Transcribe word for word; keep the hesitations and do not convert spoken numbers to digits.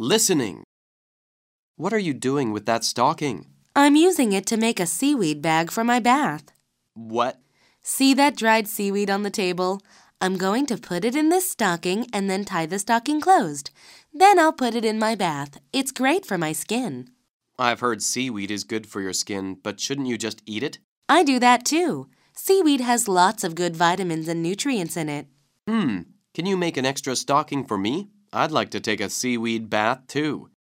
Listening. What are you doing with that stocking? I'm using it to make a seaweed bag for my bath. What? See that dried seaweed on the table? I'm going to put it in this stocking and then tie the stocking closed. Then I'll put it in my bath. It's great for my skin. I've heard seaweed is good for your skin, but shouldn't you just eat it? I do that too. Seaweed has lots of good vitamins and nutrients in it. Hmm, can you make an extra stocking for me? I'd like to take a seaweed bath too.